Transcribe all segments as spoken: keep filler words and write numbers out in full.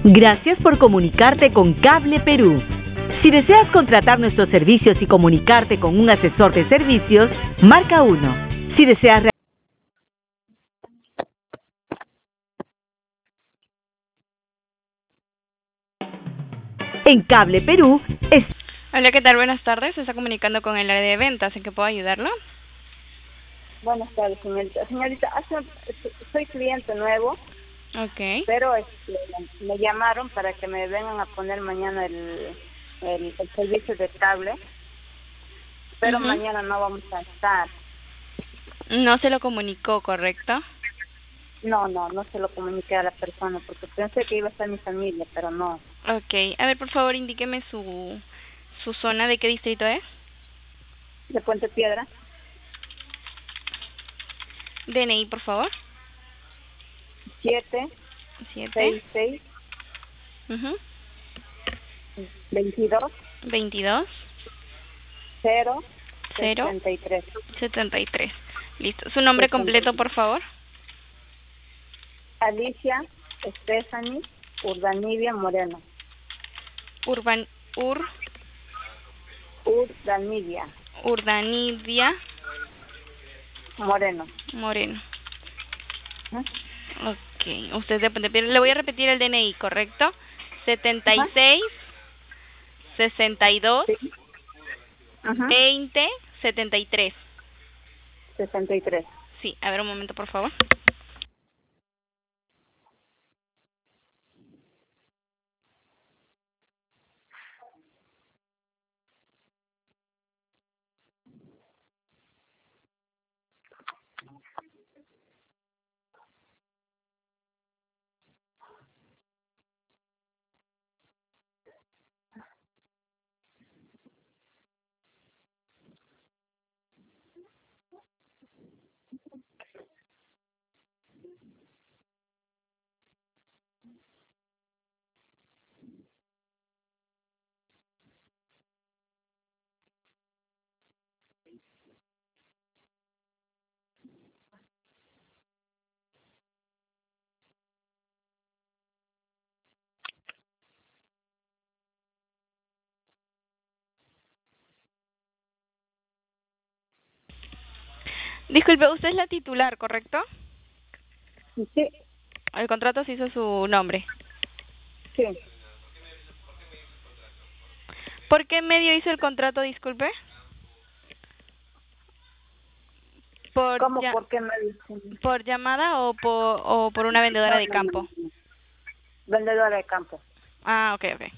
Gracias por comunicarte con Cable Perú. Si deseas contratar nuestros servicios y comunicarte con un asesor de servicios, marca uno. Si deseas... En Cable Perú es... Hola, ¿qué tal? Buenas tardes. Se está comunicando con el área de ventas. ¿En qué puedo ayudarlo? Buenas tardes, señorita. Señorita, hace, soy cliente nuevo, Ok. pero este, me llamaron para que me vengan a poner mañana el, el, el servicio de cable, pero Ujú. mañana no vamos a estar. No se lo comunicó, ¿correcto? No, no, no se lo comuniqué a la persona porque pensé que iba a estar mi familia, pero no. Ok. A ver, por favor, indíqueme su, su zona. ¿De qué distrito es? De Puente Piedra, D N I, por favor. siete Siete. seis seis Ujú. veintidós Veintidós. cero Cero. sesenta y tres. Setenta y tres. Listo. ¿Su nombre completo, por favor? Alicia Stephanie Urdanibia Moreno. Urban... Ur... Urdanibia Urdanidia Moreno. Moreno. ¿Ah? Ok. Usted de Puente Piedra. Le voy a repetir el D N I, ¿correcto? Setenta y seis. Sesenta y dos. Sí. Ajá. Veinte. Setenta y tres. sesenta y tres. Sí. A ver, un momento, por favor. Disculpe, usted es la titular, ¿correcto? Sí, El contrato se hizo su nombre. sí. ¿Por qué medio hizo el contrato, disculpe? ¿Por, ¿Cómo? ya, ¿Por qué me dicen? por llamada o por, o por una vendedora No, de no, no, campo? no. Vendedora de campo. Ah, ok, ok.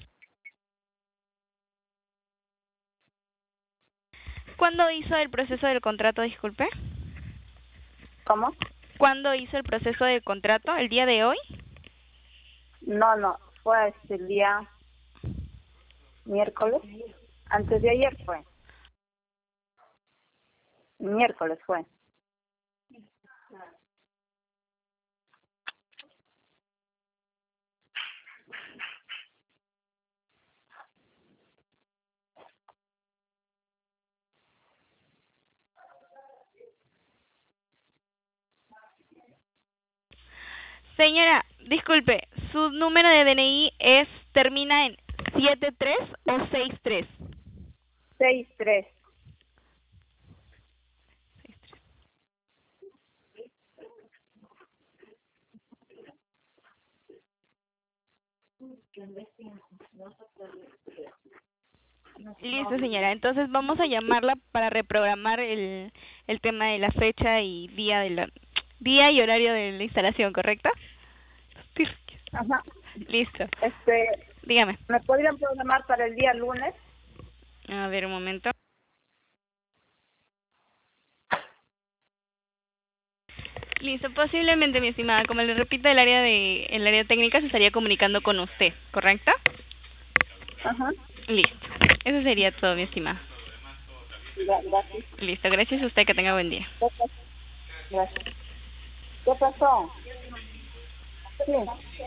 ¿Cuándo hizo el proceso del contrato, disculpe? ¿Cómo? ¿Cuándo hizo el proceso del contrato? ¿El día de hoy? No, no. Fue este el día miércoles. Antes de ayer fue. Miércoles fue. Señora, disculpe, ¿su número de D N I es termina en siete tres o seis tres? seis tres. Listo, señora. Entonces vamos a llamarla para reprogramar el, el tema de la fecha y día de la día y horario de la instalación, ¿correcto? Ajá. Listo. Este, Dígame. ¿me podrían programar para el día lunes? A ver, un momento. Listo, posiblemente, mi estimada. Como le repito, el área de el área técnica se estaría comunicando con usted, ¿correcto? Ajá. Listo. Eso sería todo, mi estimada. Gracias. Listo, gracias a usted, que tenga buen día. Gracias. ¿Qué pasó? Sí.